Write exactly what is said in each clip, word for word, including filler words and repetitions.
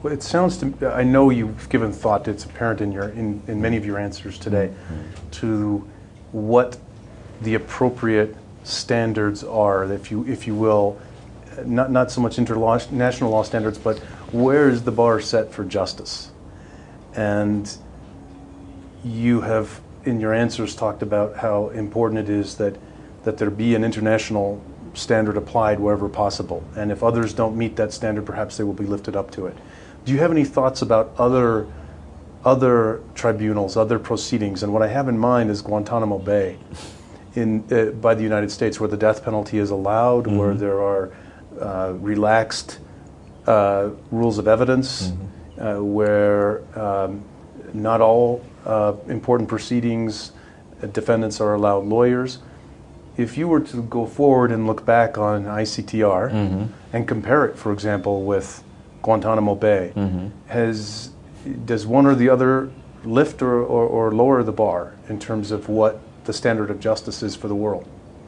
Well, it sounds to me, I know you've given thought, it's apparent in your in, in many of your answers today, mm-hmm. to what the appropriate standards are, if you if you will, not not so much international law standards, but where is the bar set for justice? And you have, in your answers, talked about how important it is that that there be an international standard applied wherever possible. And if others don't meet that standard, perhaps they will be lifted up to it. Do you have any thoughts about other other tribunals, other proceedings? And what I have in mind is Guantanamo Bay in uh, by the United States, where the death penalty is allowed, mm-hmm. where there are uh, relaxed uh, rules of evidence, mm-hmm. uh, where um, not all uh, important proceedings, uh, defendants are allowed lawyers. If you were to go forward and look back on I C T R mm-hmm. and compare it, for example, with Guantanamo Bay, mm-hmm. has does one or the other lift or, or, or lower the bar in terms of what the standard of justice is for the world?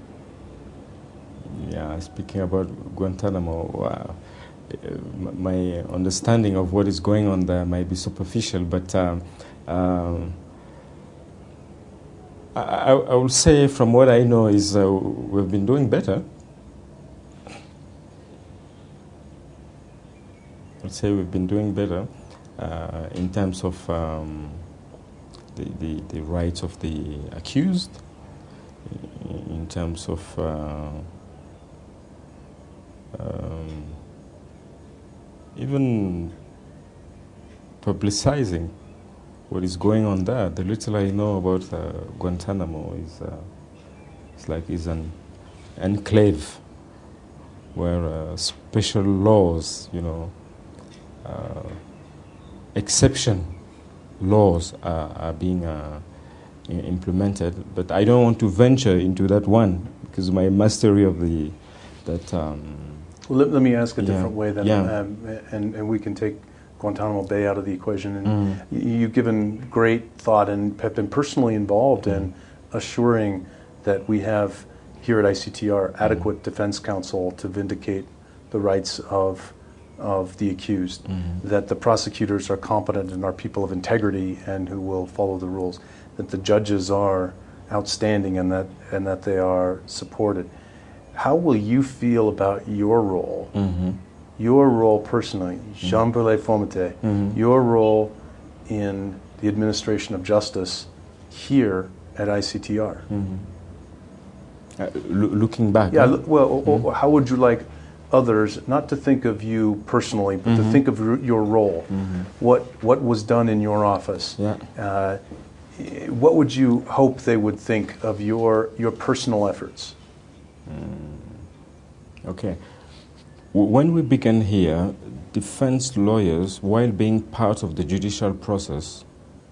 Yeah, speaking about Guantanamo, uh, my understanding of what is going on there might be superficial, but um, um, I, I will say from what I know is uh, we've been doing better. I'd say we've been doing better uh, in terms of um, the, the, the rights of the accused, in terms of uh, um, even publicizing what is going on there. The little I know about uh, Guantanamo is uh, it's like it's an enclave where uh, special laws, you know, uh, exception laws are, are being uh, I- implemented. But I don't want to venture into that one because my mastery of the that. Um, well, let, let me ask a yeah, different way then, yeah. um, and and we can take Guantanamo Bay out of the equation. And mm. you've given great thought and have been personally involved mm. in assuring that we have here at I C T R adequate mm. defense counsel to vindicate the rights of of the accused, mm-hmm. that the prosecutors are competent and are people of integrity and who will follow the rules, that the judges are outstanding and that and that they are supported. How will you feel about your role? Mm-hmm. Your role personally, Jean Brulé Fomité, mm-hmm. your role in the administration of justice here at I C T R? Mm-hmm. Uh, lo- looking back. Yeah, huh? well, mm-hmm. how would you like others, not to think of you personally, but mm-hmm. to think of r- your role, mm-hmm. what what was done in your office? Yeah. Uh, what would you hope they would think of your your personal efforts? Mm. Okay. When we began here, defense lawyers, while being part of the judicial process,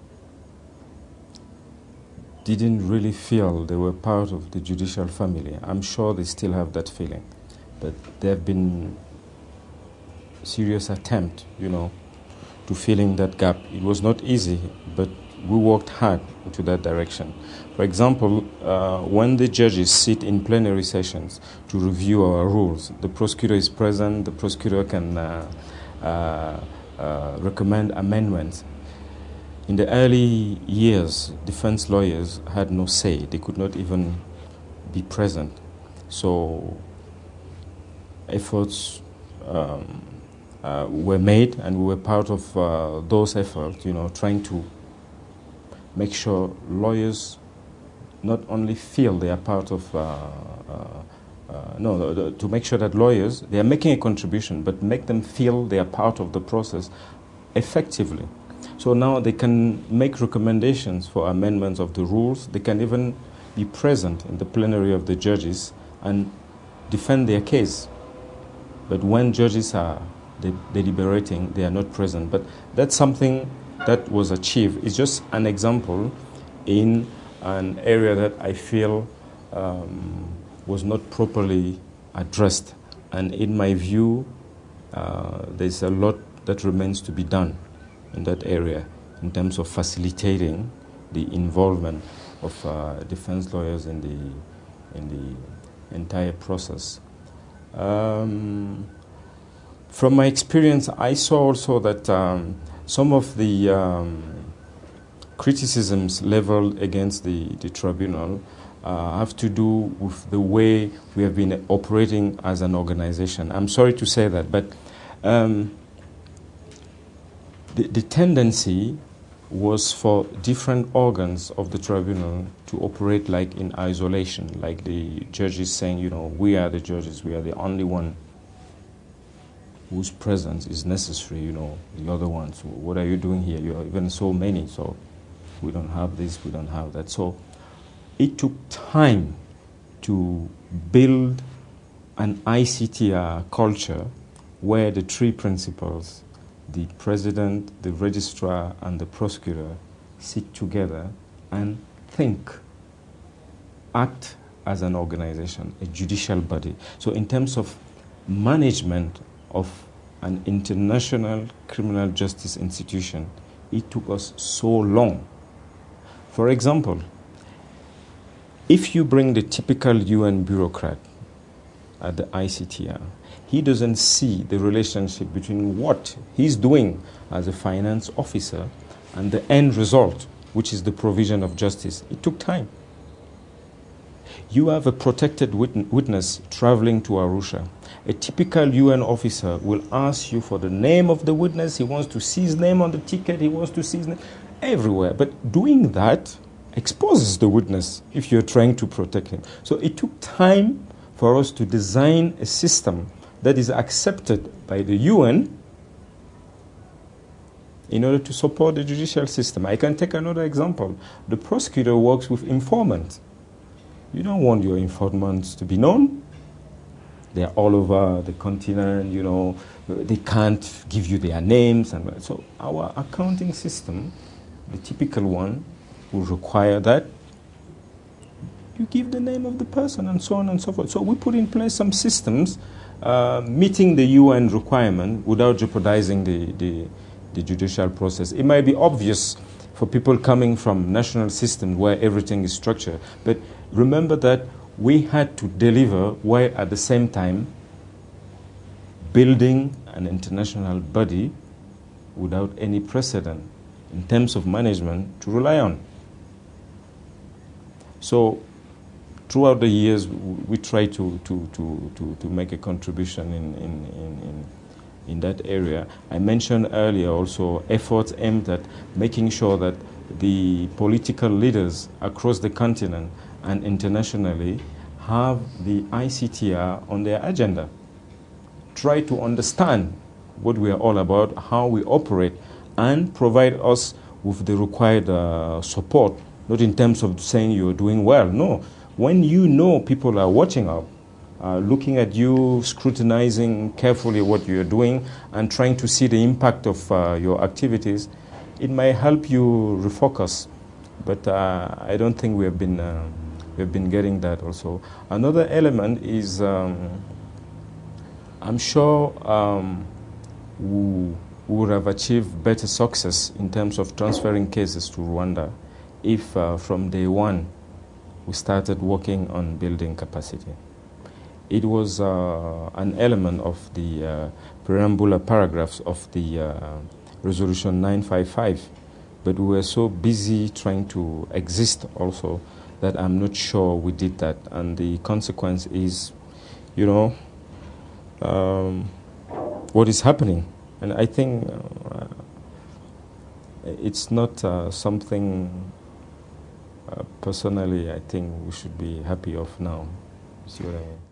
didn't really feel they were part of the judicial family. I'm sure they still have that feeling. But there have been serious attempts, you know, to fill in that gap. It was not easy, but we worked hard into that direction. For example, uh, when the judges sit in plenary sessions to review our rules, the prosecutor is present, the prosecutor can uh, uh, uh, recommend amendments. In the early years, defense lawyers had no say. They could not even be present. So efforts um, uh, were made, and we were part of uh, those efforts, you know, trying to make sure lawyers not only feel they are part of, uh, uh, uh, no, no, to make sure that lawyers, they are making a contribution, but make them feel they are part of the process effectively. So now they can make recommendations for amendments of the rules. They can even be present in the plenary of the judges and defend their case. But when judges are de- deliberating, they are not present. But that's something that was achieved. It's just an example in an area that I feel um, was not properly addressed. And in my view, uh, there's a lot that remains to be done in that area in terms of facilitating the involvement of uh, defense lawyers in the in the entire process. Um, from my experience, I saw also that um, some of the um, criticisms leveled against the, the tribunal uh, have to do with the way we have been operating as an organization. I'm sorry to say that, but um, the, the tendency was for different organs of the tribunal to operate like in isolation, like the judges saying, you know, we are the judges, we are the only one whose presence is necessary, you know, the other ones, what are you doing here? You're even so many, so we don't have this, we don't have that. So it took time to build an I C T R culture where the three principals, the president, the registrar, and the prosecutor sit together and think, act as an organization, a judicial body. So in terms of management of an international criminal justice institution, it took us so long. For example, if you bring the typical U N bureaucrat at the I C T R, he doesn't see the relationship between what he's doing as a finance officer and the end result, which is the provision of justice. It took time. You have a protected wit- witness traveling to Arusha. A typical U N officer will ask you for the name of the witness. He wants to see his name on the ticket. He wants to see his name everywhere. But doing that exposes the witness if you're trying to protect him. So it took time for us to design a system that is accepted by the U N in order to support the judicial system. I can take another example. The prosecutor works with informants. You don't want your informants to be known. They're all over the continent, you know, they can't give you their names. And so our accounting system, the typical one, will require that you give the name of the person and so on and so forth. So we put in place some systems uh, meeting the U N requirement without jeopardizing the, the, the judicial process. It might be obvious for people coming from national systems where everything is structured, but remember that we had to deliver while at the same time building an international body without any precedent in terms of management to rely on. So throughout the years, we try to, to, to, to, to make a contribution in, in, in, in, in that area. I mentioned earlier also efforts aimed at making sure that the political leaders across the continent and internationally have the I C T R on their agenda. Try to understand what we are all about, how we operate, and provide us with the required uh, support, not in terms of saying you're doing well. No. When you know people are watching up, uh, looking at you, scrutinizing carefully what you're doing, and trying to see the impact of uh, your activities, it might help you refocus. But uh, I don't think we have been uh, we have been getting that also. Another element is um, I'm sure um, we would have achieved better success in terms of transferring cases to Rwanda if uh, from day one we started working on building capacity. It was uh, an element of the uh, preambular paragraphs of the uh, Resolution nine fifty-five, but we were so busy trying to exist also that I'm not sure we did that. And the consequence is, you know, um, what is happening. And I think uh, it's not uh, something uh, personally I think we should be happy of now. See what I mean?